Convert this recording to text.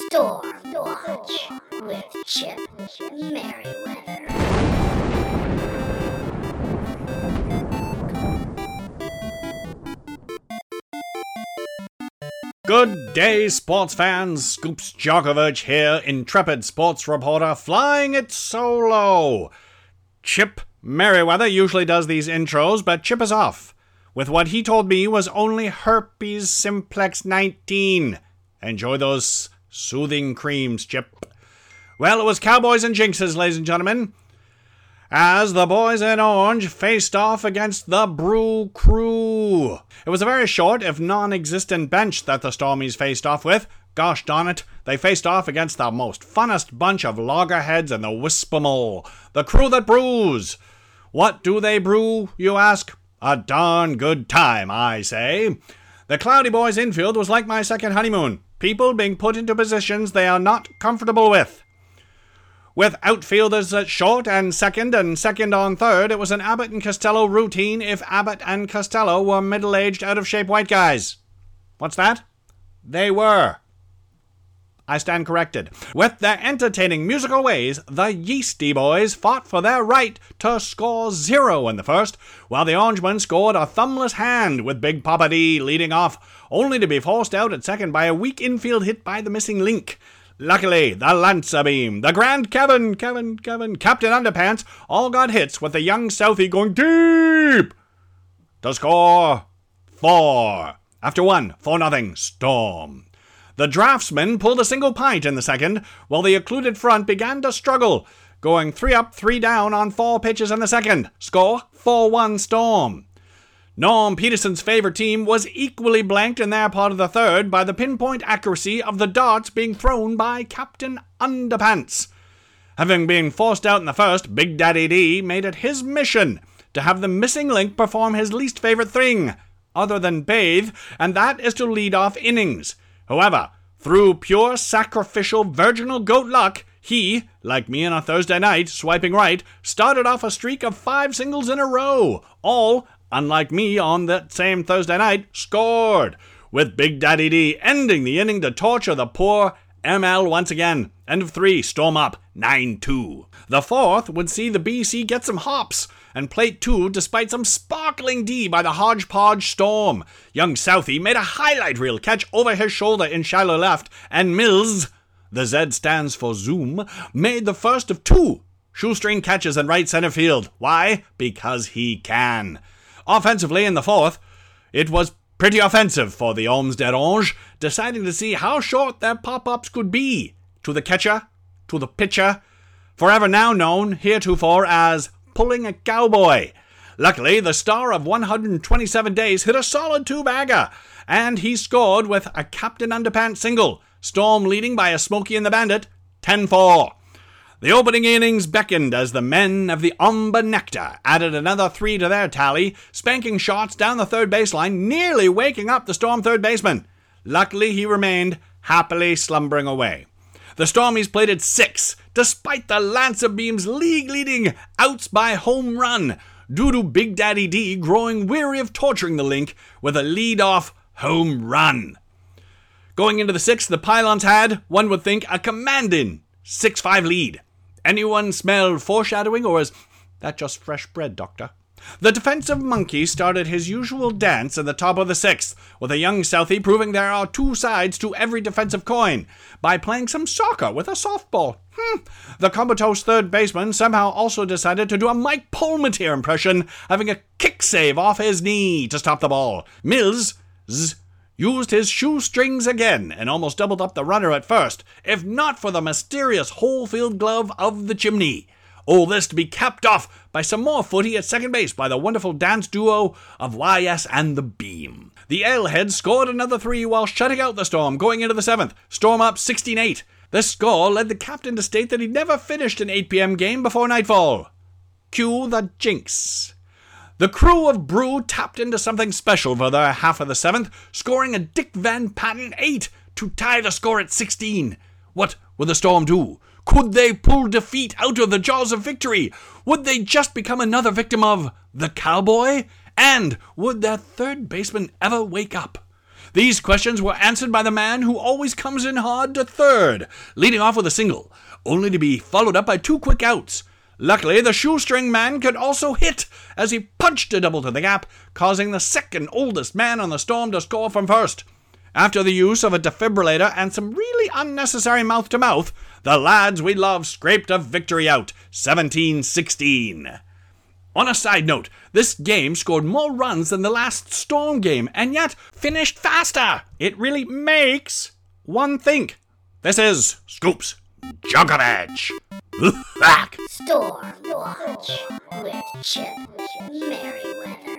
Storm Watch with Chip Merriweather. Good day, sports fans. Scoops Djokovic here, intrepid sports reporter, flying it solo. Chip Merriweather usually does these intros, but Chip is off, with what he told me was only herpes simplex 19. Enjoy those soothing creams, Chip. Well, it was Cowboys and Jinxes, ladies and gentlemen, as the boys in orange faced off against the Brew Crew. It was a very short, if non-existent bench that the Stormies faced off with. Gosh darn it, they faced off against the most funnest bunch of loggerheads in the Wisp-a-Mole, the crew that brews. What do they brew, you ask? A darn good time, I say. The Cloudy Boys infield was like my second honeymoon, people being put into positions they are not comfortable with. With outfielders at short and second on third, it was an Abbott and Costello routine if Abbott and Costello were middle-aged, out-of-shape white guys. What's that? They were. I stand corrected. With their entertaining musical ways, the Yeasty Boys fought for their right to score 0 in the first, while the Orangemen scored a thumbless hand with Big Papa D leading off, only to be forced out at second by a weak infield hit by the missing link. Luckily, the Lancer Beam, the Grand Kevin, Captain Underpants, all got hits with the young Southie going deep to score 4. After 1, 4-0, Storm. The Draftsmen pulled a single pint in the second, while the occluded front began to struggle, going 3 up, 3 down on 4 pitches in the second. Score 4-1 Storm. Norm Peterson's favorite team was equally blanked in their part of the third by the pinpoint accuracy of the darts being thrown by Captain Underpants. Having been forced out in the first, Big Daddy D made it his mission to have the missing link perform his least favorite thing, other than bathe, and that is to lead off innings. However, through pure sacrificial virginal goat luck, he, like me on a Thursday night, swiping right, started off a streak of 5 singles in a row, all, unlike me on that same Thursday night, scored, with Big Daddy D ending the inning to torture the poor ML once again. End of 3, Storm up, 9-2. The fourth would see the BC get some hops, and plate 2 despite some sparkling D by the hodgepodge Storm. Young Southie made a highlight reel catch over his shoulder in shallow left, and Mills, the Z stands for Zoom, made the first of 2 shoestring catches in right center field. Why? Because he can. Offensively in the fourth, it was pretty offensive for the Olmsted Orange, deciding to see how short their pop-ups could be. To the catcher, to the pitcher, forever now known heretofore as pulling a cowboy. Luckily, the star of 127 days hit a solid 2-bagger, and he scored with a Captain Underpants single, Storm leading by a Smokey and the Bandit, 10-4. The opening innings beckoned as the men of the Omba Nectar added another 3 to their tally, spanking shots down the third baseline, nearly waking up the Storm third baseman. Luckily, he remained happily slumbering away. The Stormies plated 6, despite the Lancer Beam's league-leading outs by home run, due to Big Daddy D growing weary of torturing the link with a lead-off home run. Going into the 6th, the Pylons had, one would think, a commanding 6-5 lead. Anyone smell foreshadowing, or is that just fresh bread, Doctor? The defensive monkey started his usual dance in the top of the 6th, with a young Southie proving there are 2 sides to every defensive coin, by playing some soccer with a softball. The comatose third baseman somehow also decided to do a Mike Palmatier impression, having a kick save off his knee to stop the ball. Mills used his shoestrings again and almost doubled up the runner at first, if not for the mysterious whole-field glove of the chimney. All this to be capped off by some more footy at second base by the wonderful dance duo of YS and the Beam. The Aleheads scored another 3 while shutting out the Storm going into the 7th, Storm up 16-8. This score led the captain to state that he'd never finished an 8 p.m. game before nightfall. Cue the jinx. The crew of Brew tapped into something special for their half of the 7th, scoring a Dick Van Patten 8 to tie the score at 16. What would the Storm do? Could they pull defeat out of the jaws of victory? Would they just become another victim of the cowboy? And would their third baseman ever wake up? These questions were answered by the man who always comes in hard to third, leading off with a single, only to be followed up by 2 quick outs. Luckily, the shoestring man could also hit as he punched a double to the gap, causing the second oldest man on the Storm to score from first. After the use of a defibrillator and some really unnecessary mouth-to-mouth, the lads we love scraped a victory out, 17-16. On a side note, this game scored more runs than the last Storm game, and yet finished faster. It really makes one think. This is Scoops Djokovic. Storm Watch with Chip Merriweather.